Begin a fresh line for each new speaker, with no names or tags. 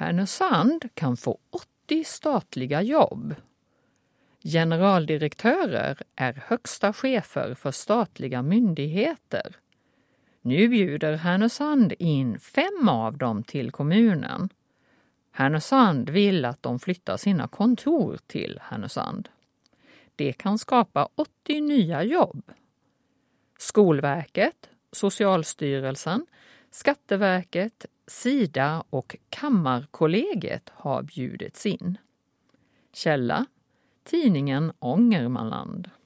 Härnösand kan få 80 statliga jobb. Generaldirektörer är högsta chefer för statliga myndigheter. Nu bjuder Härnösand in 5 av dem till kommunen. Härnösand vill att de flyttar sina kontor till Härnösand. Det kan skapa 80 nya jobb. Skolverket, Socialstyrelsen, Skatteverket, Sida och Kammarkollegiet har bjudits in. Källa: tidningen Ångermanland.